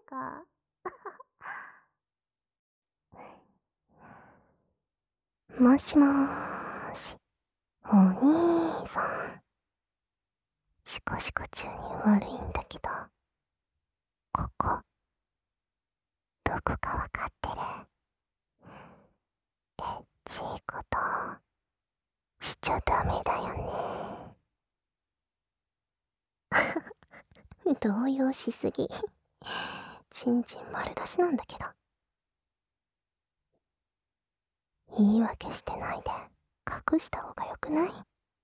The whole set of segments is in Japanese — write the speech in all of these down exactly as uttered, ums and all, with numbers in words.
か。もしもーし、お兄さん。シコシコ中に悪いんだけど、ここ、どこかわかってる？エッチいことしちゃダメだよね。動揺しすぎ。ちんちん丸出しなんだけど。言い訳してないで隠した方がよくない？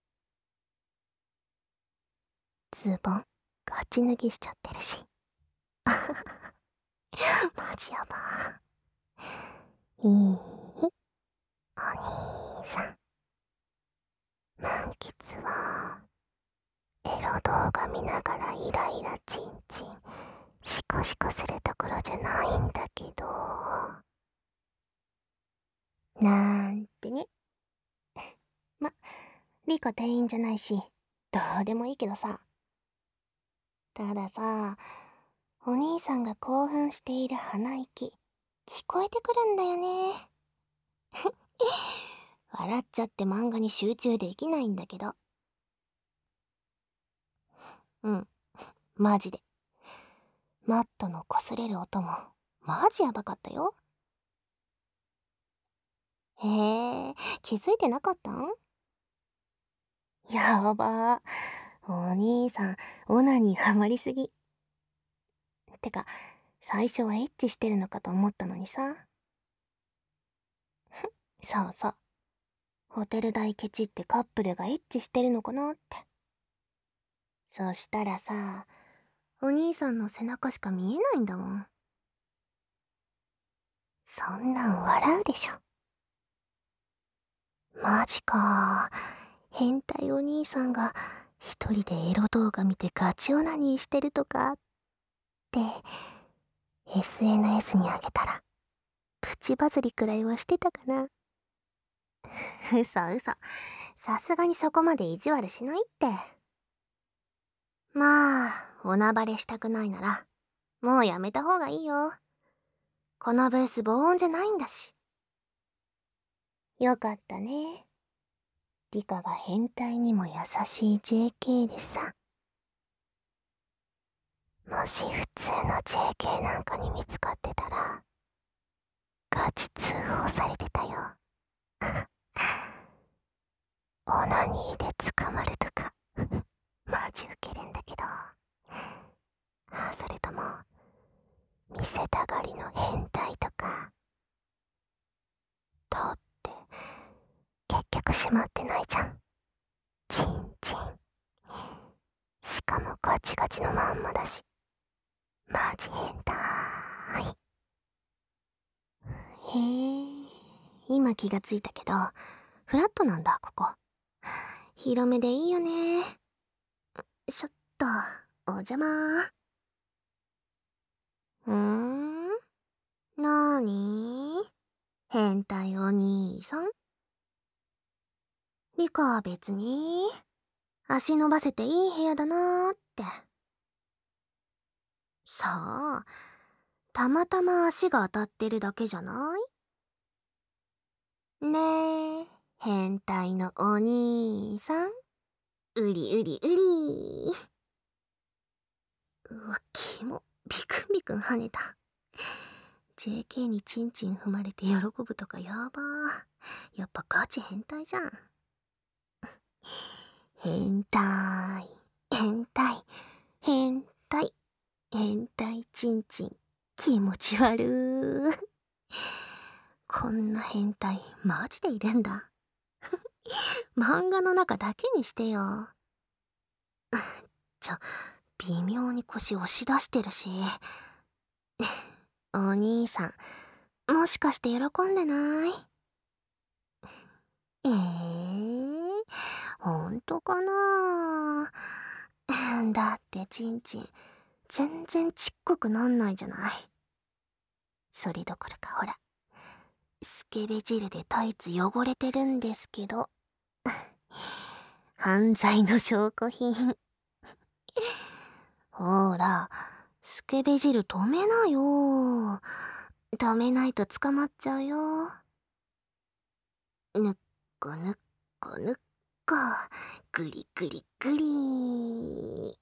ズボンガチ脱ぎしちゃってるし。マジやば。いい？お兄さん。満喫はエロ動画見ながらイライラチンチンシコシコするところじゃないんだけど。なんてね。ま、リコ店員じゃないし、どうでもいいけどさ。たださ、お兄さんが興奮している鼻息、聞こえてくるんだよね。笑っちゃって漫画に集中できないんだけど。うん、マジで。マットの擦れる音も、マジやばかったよ。へえ、気づいてなかったん？やばー。お兄さん、オナにハマりすぎ。てか、最初はエッチしてるのかと思ったのにさ。そうそう。ホテル代ケチってカップルがエッチしてるのかなって。そしたらさ、お兄さんの背中しか見えないんだもん。そんなん笑うでしょ。マジかー。変態お兄さんが一人でエロ動画見てガチオナニーしてるとかって エスエヌエス にあげたらプチバズりくらいはしてたかな。嘘嘘。さすがにそこまで意地悪しないって。まあ、おなばれしたくないなら、もうやめた方がいいよ。このブース防音じゃないんだし。よかったね。リカが変態にも優しい ジェーケー でさ。もし普通の ジェーケー なんかに見つかってたら、ガチ通報されてたよ。オナニーで捕まるとか、マジウケるんだけど。あ、それとも、見せたがりの変態とか。だって、結局閉まってないじゃん。チンチン。しかもガチガチのまんまだし。マジ変態。へえ、今気がついたけど、フラットなんだ、ここ。広めでいいよね。ちょっと、お邪魔。うーん？なーに？変態お兄さん？リカは別に、足伸ばせていい部屋だなーって。さあ、たまたま足が当たってるだけじゃないねえ、変態のお兄さん。うりうりうりー。うわ、キモ。ビクンビクン跳ねた。ジェーケー にチンチン踏まれて喜ぶとかやばー。やっぱガチ変態じゃん。変態、変態、変態、変態チンチン。気持ち悪ー。こんな変態、マジでいるんだ。漫画の中だけにしてよ。ちょ、微妙に腰押し出してるし。お兄さん、もしかして喜んでない？えー、ほんとかなぁ。だってちんちん、全然ちっこくなんないじゃない。それどころかほら、スケベ汁でタイツ汚れてるんですけど。犯罪の証拠品。ほら、 スケベ汁止めなよ。止めないと捕まっちゃうよ。ぬっこぬっこぬっこ。ぐりぐりぐり。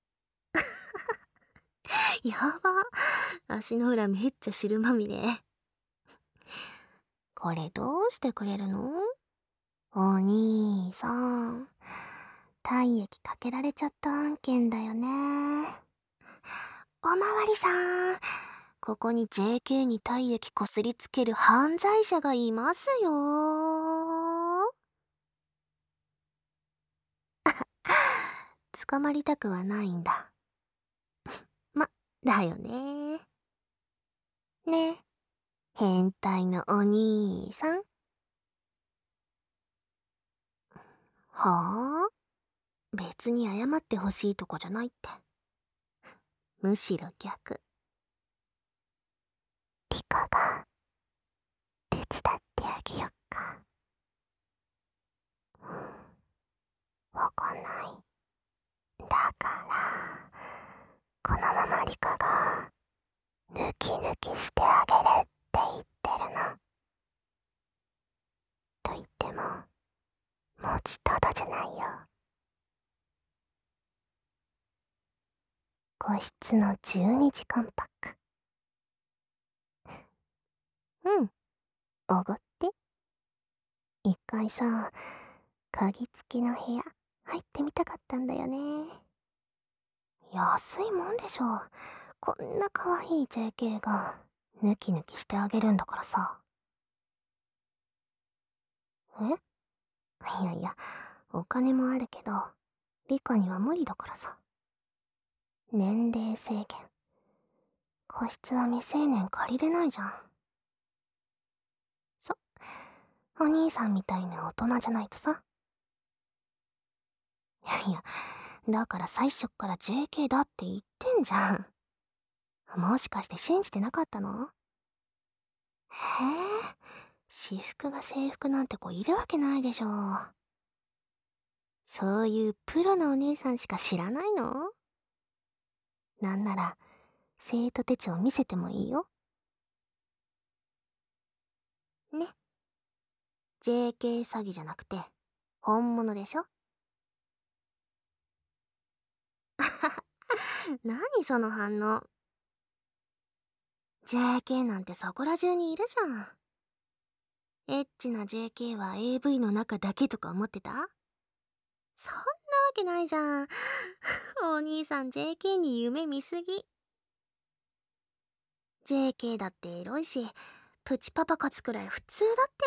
やば。足の裏めっちゃ汁まみれ。これどうしてくれるの？お兄さん。体液かけられちゃった案件だよね。おまわりさん。ここに ジェーケー に体液こすりつける犯罪者がいますよ。捕まりたくはないんだ。ま、だよね。ね、変態のお兄さん。はあ？別に謝ってほしいとこじゃないって。むしろ逆。リカが手伝ってあげよっか。わかんない。だからこのままリカがヌキヌキしてあげるって言ってるの。と言っても持ちただじゃないよ。個室のじゅうにじかんパック。うん、おごって。一回さ、鍵付きの部屋入ってみたかったんだよね。安いもんでしょ。こんな可愛い ジェーケー がヌキヌキしてあげるんだからさ。え？いやいや、お金もあるけどリカには無理だからさ。年齢制限。個室は未成年借りれないじゃん。そ、お兄さんみたいな大人じゃないとさ。いやいや、だから最初っから ジェーケー だって言ってんじゃん。もしかして信じてなかったの？へえ、私服が制服なんて子いるわけないでしょ。そういうプロのお姉さんしか知らないの？なんなら生徒手帳見せてもいいよ。ね。ジェーケー 詐欺じゃなくて本物でしょ。何その反応。 ジェーケー なんてそこら中にいるじゃん。エッチな ジェーケー は エーブイ の中だけとか思ってた？そんなわけないじゃん。お兄さん ジェーケー に夢見すぎ。 ジェーケー だってエロいし、プチパパ活くらい普通だって。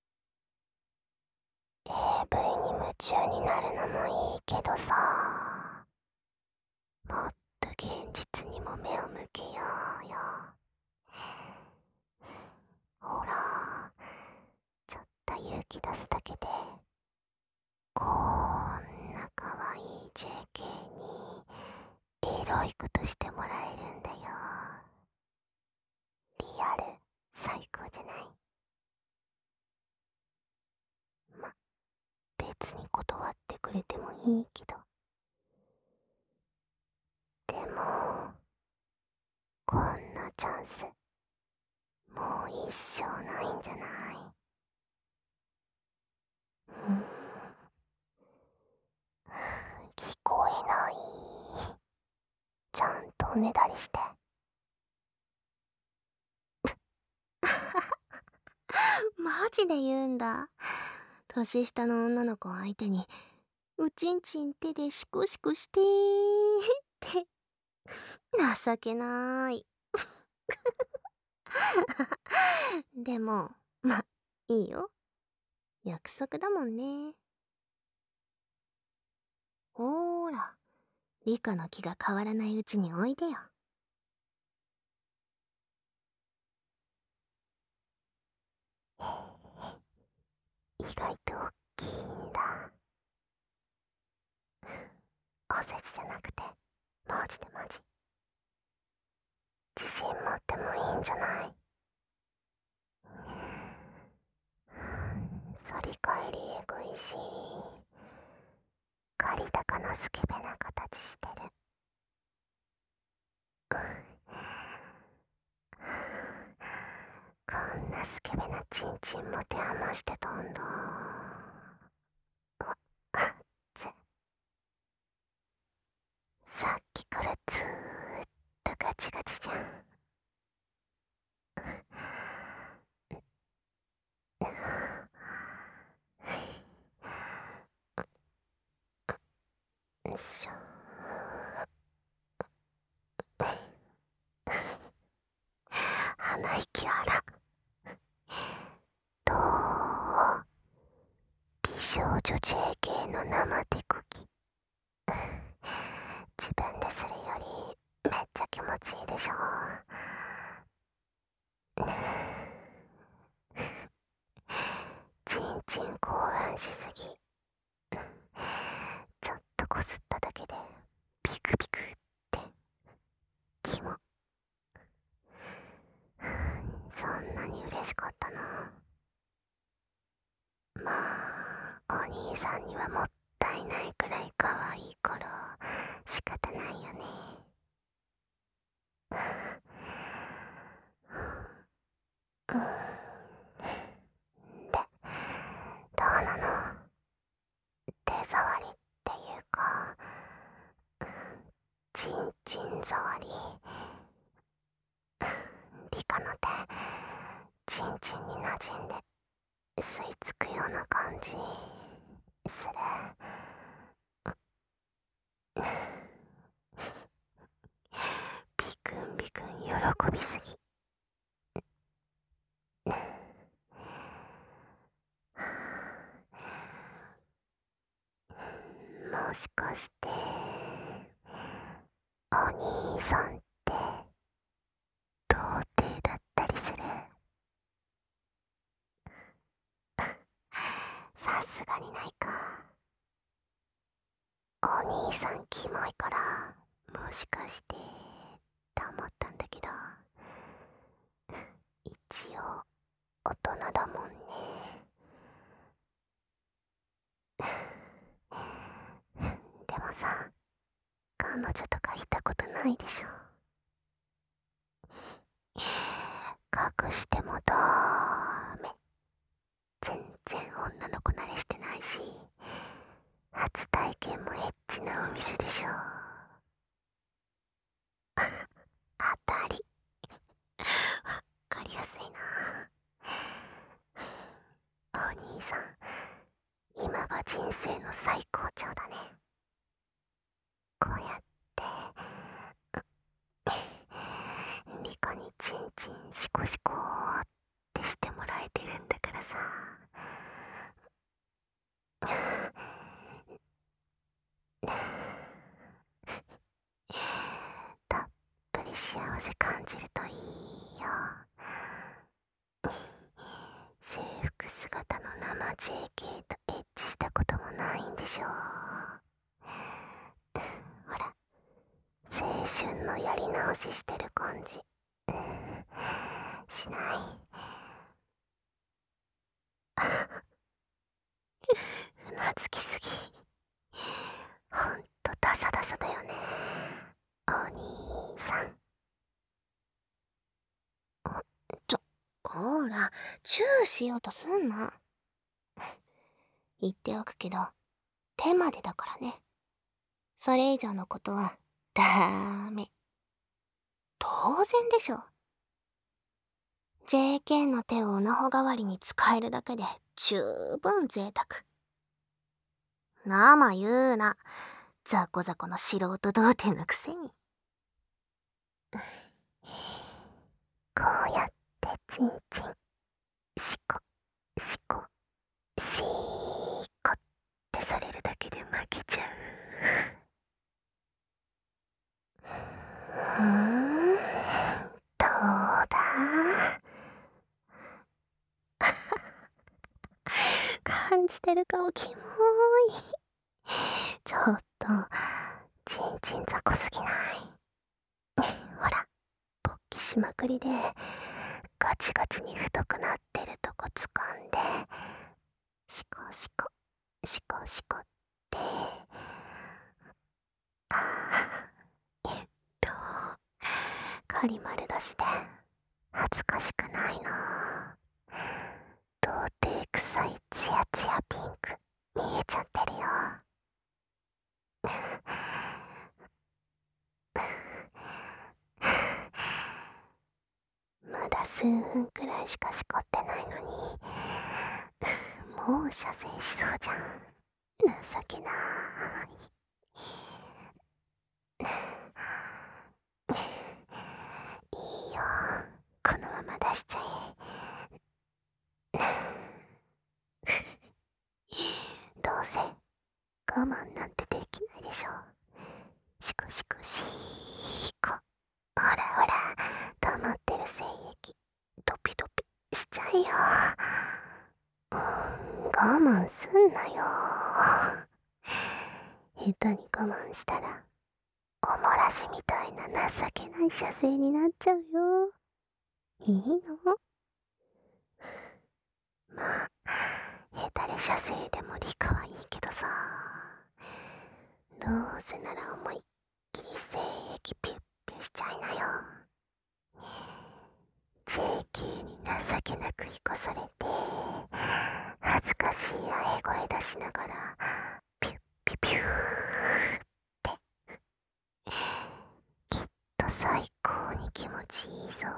エーブイ に夢中になるのもいいけどさ、もっと現実にも目を向けようよ。ほら、ちょっと勇気出すだけでこんな可愛い ジェーケー にエロいことしてもらえるんだよ。リアル最高じゃない？ま、別に断ってくれてもいいけど。でもこんなチャンスもう一生ないんじゃない？うん、聞こえない。ちゃんとおねだりして。マジで言うんだ。年下の女の子相手にうちんちん手でシコシコしてーって情けなーい。でもま、いいよ、約束だもんね。ほーら、リカの気が変わらないうちにおいでよ。意外と大きいんだ。おせちじゃなくてマジでマジ。自信持ってもいいんじゃない？反り返りえぐいし、借り高のスケベな形してる。 ちんちん持て余してたんだ。あっつ。さっきからずーっとガチガチじゃん。よいしょ。鼻息荒。どう？美少女 ジェーケー の生手こき。自分でするよりめっちゃ気持ちいいでしょ。ちんちん興奮しすぎ。ちょっとこすっただけでビクビクってキモ。そんなに嬉しかったな。まあお兄さんにはもったいないくらい可愛い頃仕方ないよね。うんで、どうなの？手触りっていうか、ちんちん触り。リカの手、ちんちんに馴染んで吸い付くような感じする。ビクンビクン喜びすぎ。もしかしてお兄さんって童貞だったりする？さすがにないか。お兄さんキモいからもしかしてと思ったんだけど、一応大人だもんね。でもさ、彼女とかいたことないでしょ。隠してもダメ。全然女の子慣れしてないし、初体験もエッチなお店でしょ。当たり。わかりやすいな。お兄さん、今が人生の最高潮だね。こうやってリカにチンチンシコシコってしてもらえてるんだからさ。たっぷり幸せ感じるといいよ。制服姿の生 ジェーケー とエッチしたこともないんでしょう。ほら、青春のやり直ししてる感じ、うん、しない？うなずきすぎ。ほんとダサダサだよね、お兄さん。ちょ、こーら、チューしようとすんな。言っておくけど、手までだからね。それ以上のことはダーメ。当然でしょ。ジェーケー の手をオナホ代わりに使えるだけで十分贅沢。なま言うな。ザコザコの素人童貞のくせに。こうやってチンチンシコシコシーコってされるだけで負けちゃう。うーん、どうだ？感じてる顔キモーい。ちょっとチンチン雑魚すぎない？ほら、勃起しまくりでガチガチに太くなってるとこ掴んでシコシコシコシコって、あーえっとカリ丸出しで恥ずかしくないな。 さいツヤツヤピンク見えちゃってるよ。まだ数分くらいしかしこってないのにもう射精しそうじゃん。情けなーい。いいよ、このまま出しちゃえ。どうせ我慢なんてできないでしょ。シコシコシーコ。ほらほら、溜まってる精液ドピドピしちゃえよ。うん、我慢すんなよ。下手に我慢したらおもらしみたいな情けない射精になっちゃうよ。いいの？まあヘタレ射精でも理科はいいけどさ、どうせなら思いっきり精液ピュッピュしちゃいなよ。 ジェーケー に情けなくいこされて恥ずかしいあえ声出しながらピュッピュピューってきっと最高に気持ちいいぞ。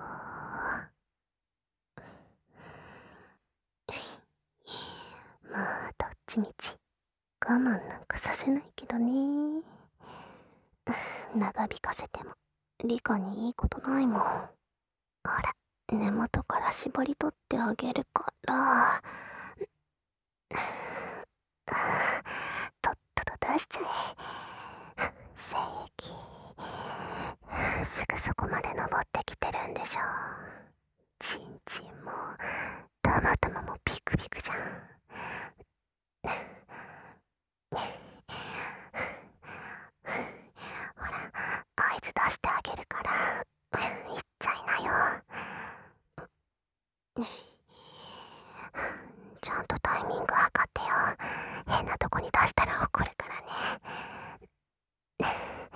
まあどっちみち我慢なんかさせないけどね。長引かせてもリカにいいことないもん。ほら、根元から絞り取ってあげるから。とっとと出しちゃえ。精液すぐそこまで登ってきてるんでしょ。ちんちんもたまたまもピクピクじゃん。ほら、合図出してあげるからいっちゃいなよ。ちゃんとタイミング測ってよ。変なとこに出したら怒るからね。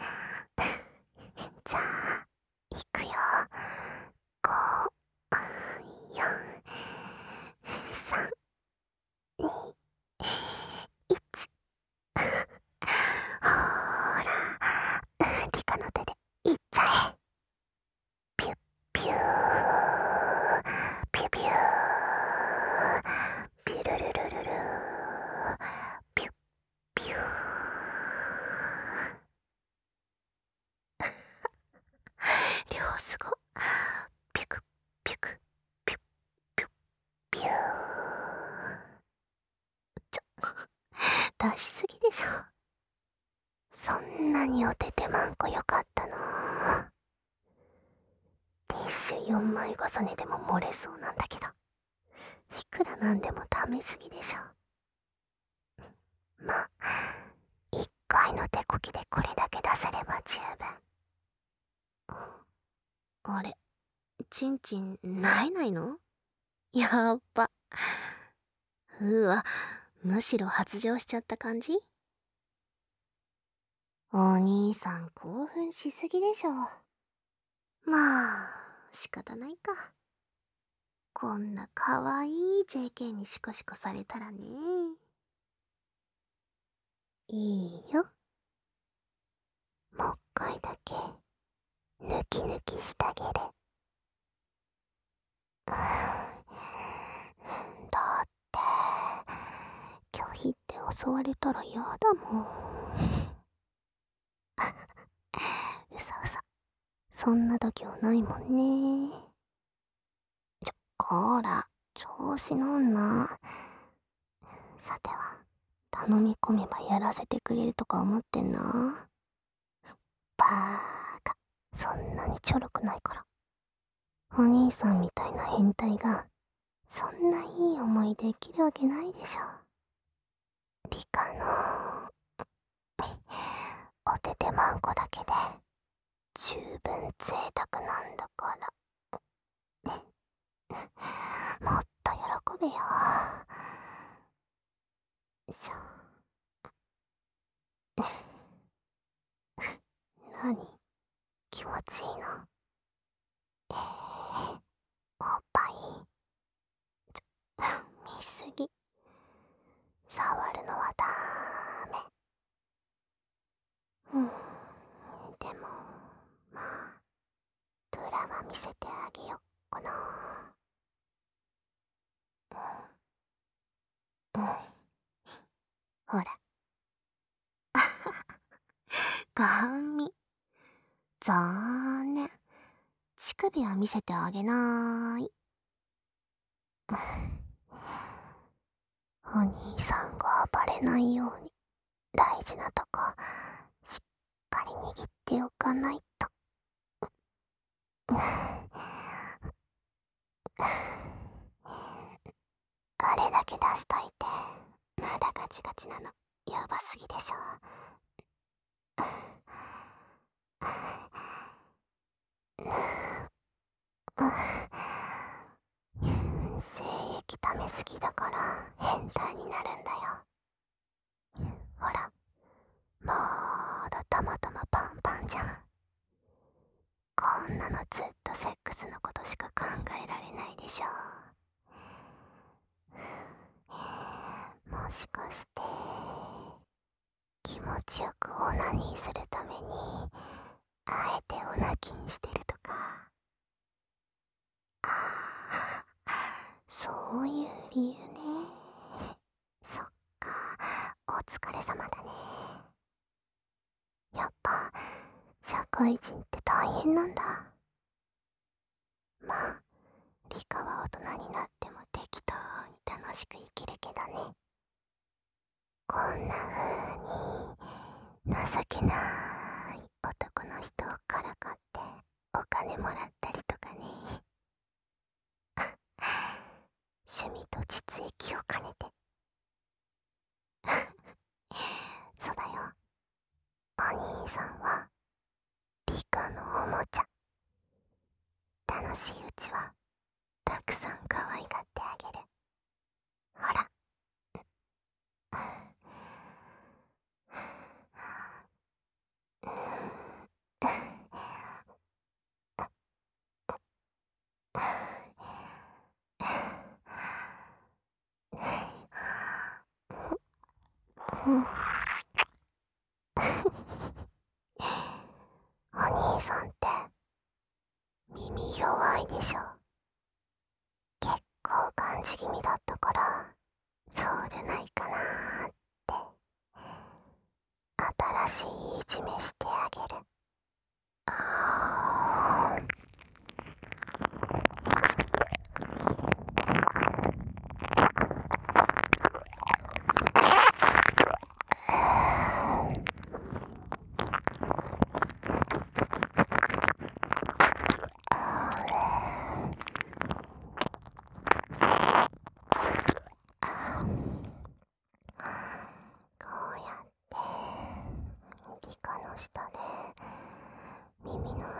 じゃあいくよ。ご、よん、さん、に、いち。ほーら、リカの手でいっちゃえ。ピュッピューピュピューピュルルルルルピュッピュー。両すご。ピュクピュクピュッピュッピュー。ちょ出しすぎでしょ。そんなにおててまんこよかったの？ティッシュよんまい重ねでも漏れそうなんだけど、いくらなんでもためすぎでしょ。まあいっかいの手こきでこれだけ出せれば十分。あれ、ちんちんないないの？やっば。うわ、むしろ発情しちゃった感じ？お兄さん興奮しすぎでしょ。まあ仕方ないか。こんなかわいい ジェーケー にシコシコされたらね。いいよ。もっかいだけ抜き抜きしてあげる。だって拒否って襲われたら嫌だもん。うさうさ、そんな度胸ないもんね。ちょ、こーら、調子乗んな。さては、頼み込めばやらせてくれるとか思ってんな。バーカ、そんなにちょろくないから。お兄さんみたいな変態がそんないい思いできるわけないでしょ。リカのおててまんこだけで十分贅沢なんだから。もっと喜べよ。しょ。なに気持ちいいの？えー、おっぱいちょ見すぎ。 触るのはダメ。うん、でもまあブラは見せてあげよっかな。うん、うん、ほら。ガン見。残念。乳首は見せてあげなーい。お兄さんが暴れないように大事なとこしっかり握っておかないと。あれだけ出しといてまだガチガチなのやばすぎでしょ。精液溜めすぎだから変態になるんだよ。ほら、まだたまたまパンパンじゃん。こんなのずっとセックスのことしか考えられないでしょ。もしかして気持ちよくオナニーするためにあえてオナキンしてるとか。ああ、そういう理由ね。そっか、お疲れ様だね。やっぱ社会人って大変なんだ。まあリカは大人になっても適当に楽しく生きるけどね。こんな風に情けない男の人をからかってお金もらったりとかね。趣味と実益を兼ねて。そうだよ、お兄さんはリカのおもちゃ。楽しいうちはたくさん可愛がってあげる。ほら。お兄さんって耳弱いでしょ。結構感じ気味だったからそうじゃないかなーって新しいいじめしてあげる。あーこうやってリカの下で耳の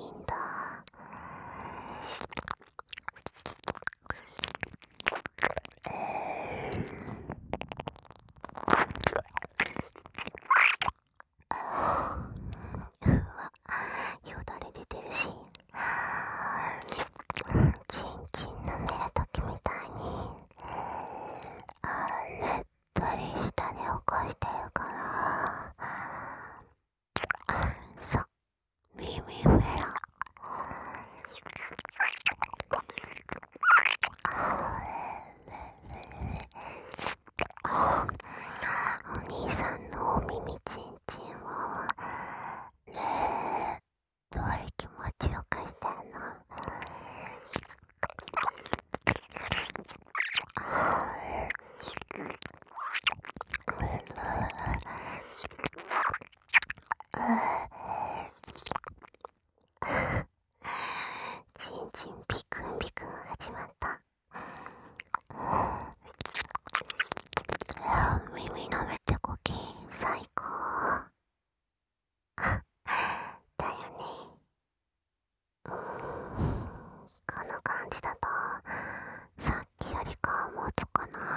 んだ。うわ、よだれ出てるし、ちんちん舐めるときみたいにあねっとりしたで起こしてるから、そう、耳フェラ。お兄さんのお耳ちんちんをねえどういう気持ちよくしてんの。ちんちんピクンピクン始まった。耳舐めてこき最高だよね。うーん、この感じだとさっきよりかは持つかな。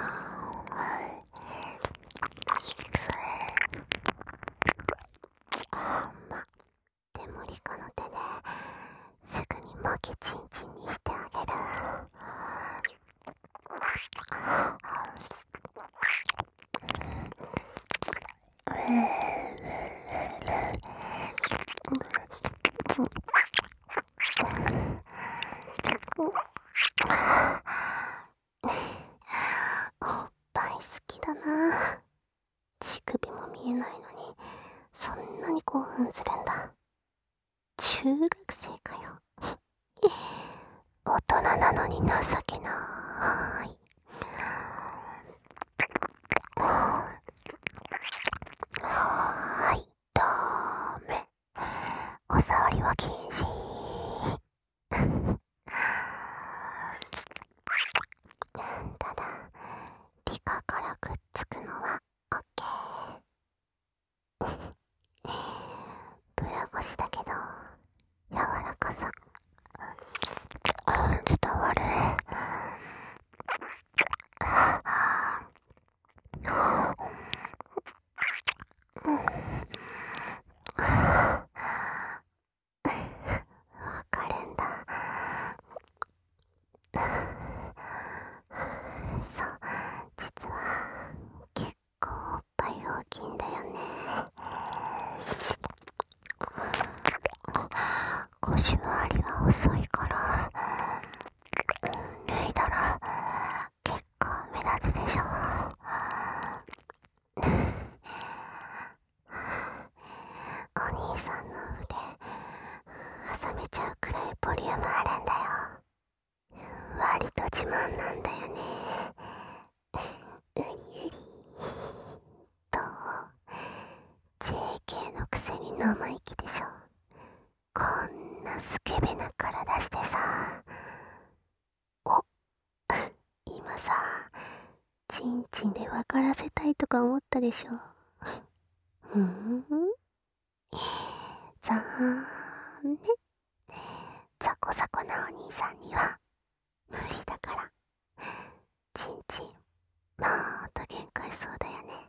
ほんま、でもリカの手ですぐに負けちんちんにしてあげる。おっぱい好きだな。乳首も見えないのにそんなに興奮するんだ。中学生かよ。大人なのに情けない。はーい、ダメ。お触りは禁止。ただ、リカからくっつくのはオッケー。ブラゴシだけど、柔らかさ。伝わる。わかるんだ。そう、実は結構おっぱい大きいんだよね。腰回りは細いから脱いだら結構目立つでしょ。お兄さんの腕挟めちゃうくらいボリュームあるんだよ。割と自慢なんだよね。うりうりと ジェーケー のくせに生意気でしょ。こんなスケベな体してさ。お今さ、チンチンで分からせたいとか思ったでしょ。ふーん、ざーんね。ザコザコなお兄さんには無理だから。チンチンもっと限界そうだよね。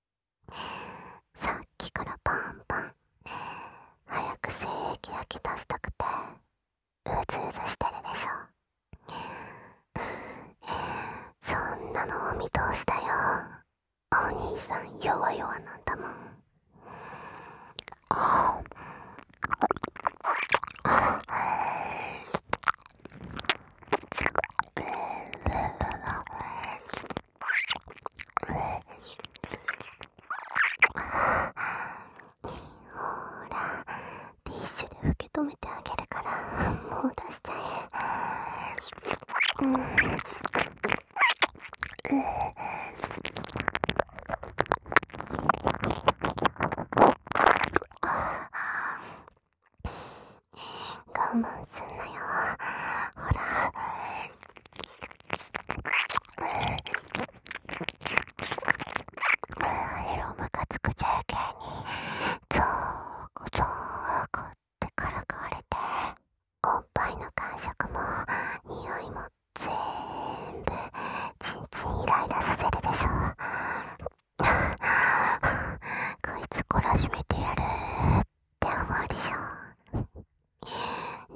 さっきからパンパン早く精液焼き出したくてうずうずしてるでしょ。そんなのお見通しだよ。お兄さん弱々なんだもん。あほら、ティッシュで受け止めてあげるからもう出しちゃえ。うん、我慢すんなよ。ほら、エロムカつく ジェーケー にゾーコゾーコってからかわれて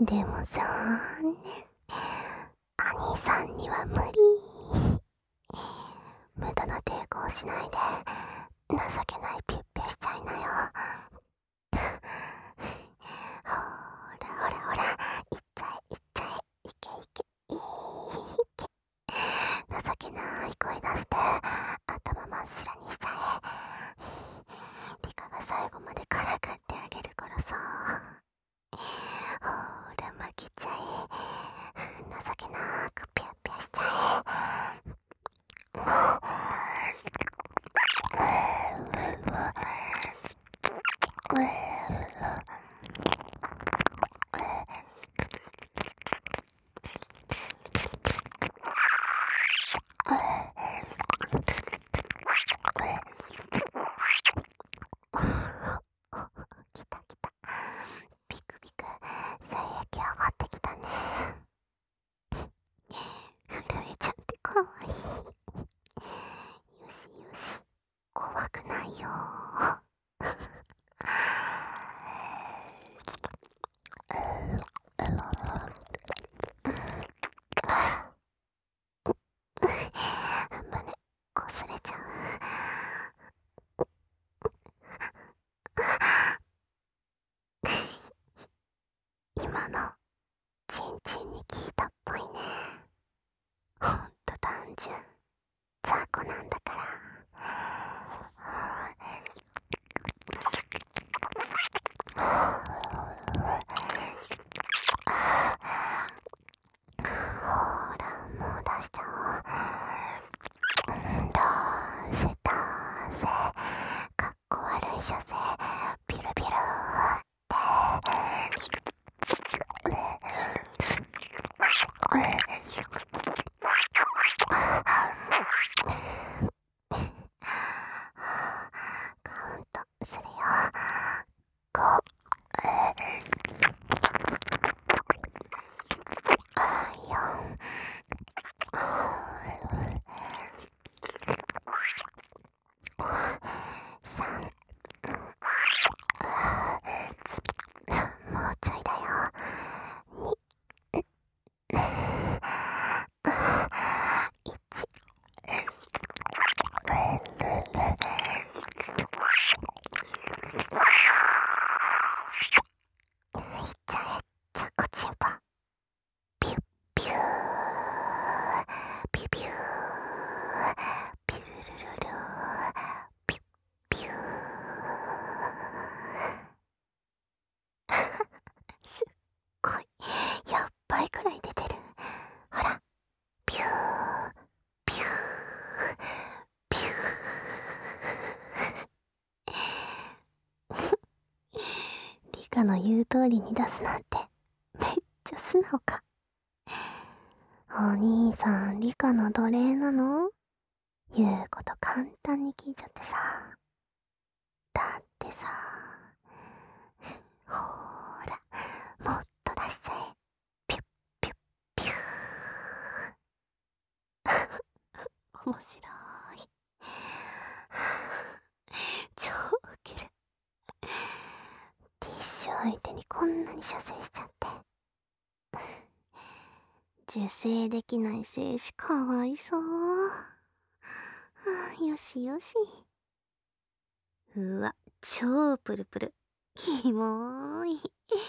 でも残念。兄さんには無理。無駄な抵抗しないで情けないピュッピュしちゃいなよ。ほらほらほら、いっちゃえいっちゃえ、いけいけいけ。情けない声出して頭真っ白にしちゃえ。リカが最後までからかってあげるからさ。ほら負けちゃえ。情けなくピュッピュしちゃえ。来た来た。ビクビク精液上がってきたね。震えちゃってかわいい。よしよし、怖くないよ。胸こすれちゃう。今のチンチンに効いたっぽいね。ほんと単純雑魚なんだから。ほらもう出しちゃおう。出せ出せ、かっこ悪い射精ピルピルってカウントするよ。ご、よん、さん、もうちょいだよ。に、いち、いっちゃえザコチンポ。ピュッピューピュピューピュルルルルピュッピュー。すっごいやっばいくらい出てる。ほらピューピューピュー。リカの言う通りに出すなんてめっちゃ素直か。お兄さんリカの奴隷なの？言うこと簡単に聞いちゃってさ。だってさ、ほーらもっと出しちゃえ。ピュッピュッピュー。面白い。超ウケる。ティッシュ相手にこんなに射精しちゃって。受精できない精子かわいそう。あ、よしよし。うわ、超プルプル。キモーい。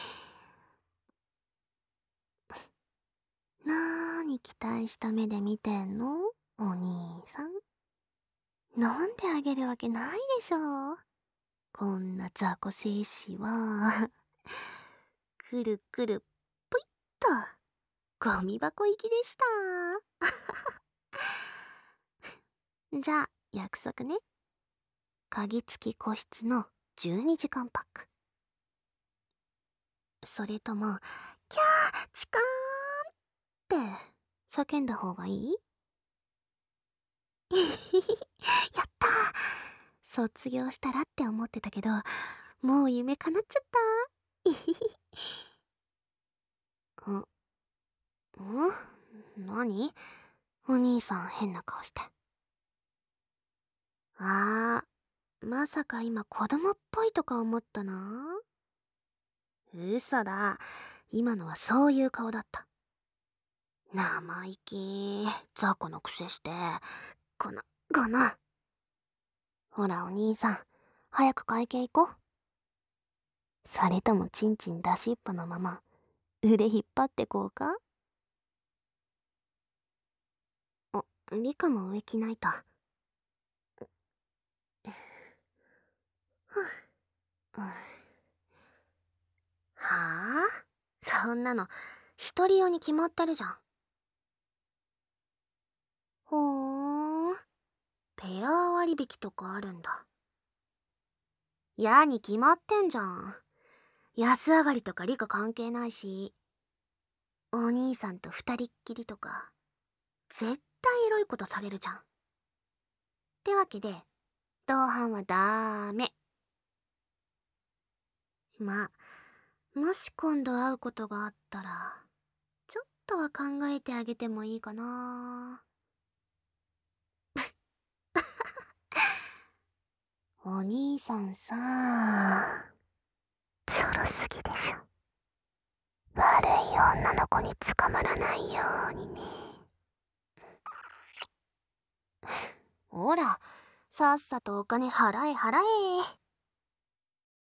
なーに期待した目で見てんの？お兄さん。飲んであげるわけないでしょ。こんな雑魚精子は。くるくるぷいっとゴミ箱行きでした。じゃあ約束ね。鍵付き個室のじゅうにじかんパック。それともキャーチカーンって叫んだ方がいい？やったー。卒業したらって思ってたけど、もう夢叶っちゃった。んん何？お兄さん変な顔して。あー、まさか今子供っぽいとか思ったな。嘘だ。 今のはそういう顔だった。生意気、雑魚のくせして、この、この。ほらお兄さん、早く会計行こう。それともチンチン出しっぱのまま、腕引っ張ってこうか。あ、リカも上着ないと。ふぅ、うん、はあ、そんなの一人用に決まってるじゃん。ほーん、ペア割引とかあるんだ。やに決まってんじゃん。安上がりとかリカ関係ないし、お兄さんと二人っきりとか絶対エロいことされるじゃん。ってわけで同伴はダーメ。まあ、もし今度会うことがあったらちょっとは考えてあげてもいいかな。お兄さんさ、ちょろすぎでしょ。悪い女の子に捕まらないようにね。ほら、さっさとお金払え払え。